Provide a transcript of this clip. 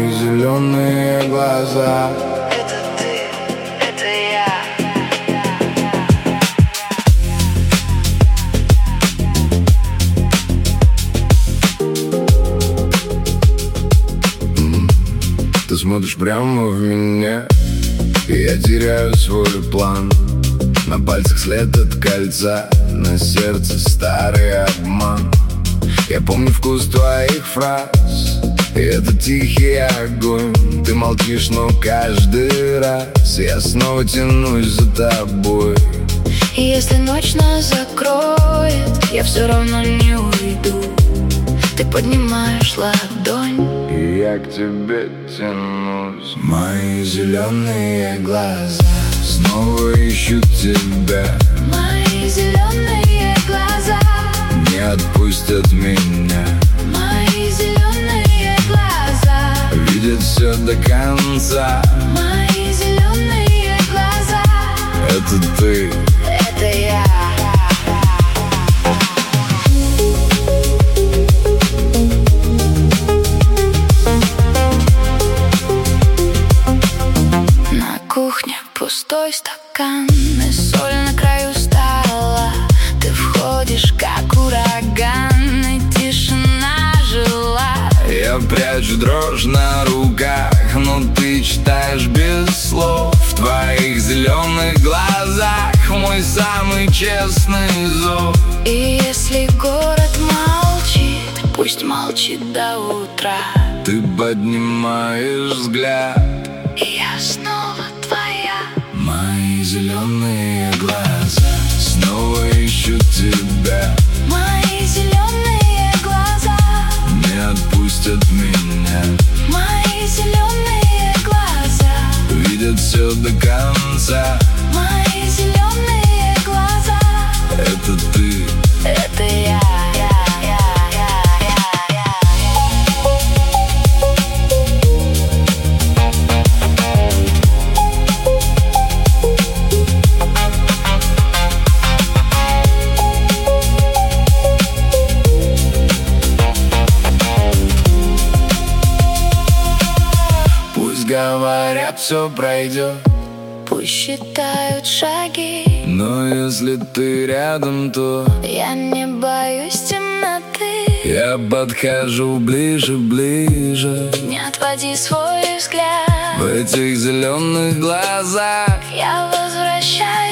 мои зеленые глаза. Это ты, это я. Ты смотришь прямо в меня, и я теряю свой план. На пальцах след от кольца, на сердце старый обман. Я помню вкус твоих фраз, и это тихий огонь. Ты молчишь, но каждый раз я снова тянусь за тобой. И если ночь нас закроет, я все равно не уйду. Ты поднимаешь ладонь, и я к тебе тянусь. Мои зеленые глаза снова ищут тебя. мои зеленые глаза, Не отпустят меня, мои зеленые глаза, видят все до конца. мои зеленые глаза. Это ты, Это я. На кухне пустой стакан и соль на краю стола. Ты входишь как ураган, и тишина жила. я прячу дрожь на руках, но ты читаешь без слов. В твоих зеленых глазах мой самый честный зов. И если город молчит, пусть молчит до утра. Ты поднимаешь взгляд, И я снова твоя. мои зеленые глаза снова ищут тебя. Мои зеленые глаза, Не отпустят меня, мои зеленые глаза, видят все до конца. мои зеленые глаза. Это ты, Это я. пусть говорят, все пройдет, Пусть считают шаги, но если ты рядом, то я не боюсь темноты. я подхожу ближе, ближе. Не отводи свой взгляд, В этих зеленых глазах я возвращаюсь.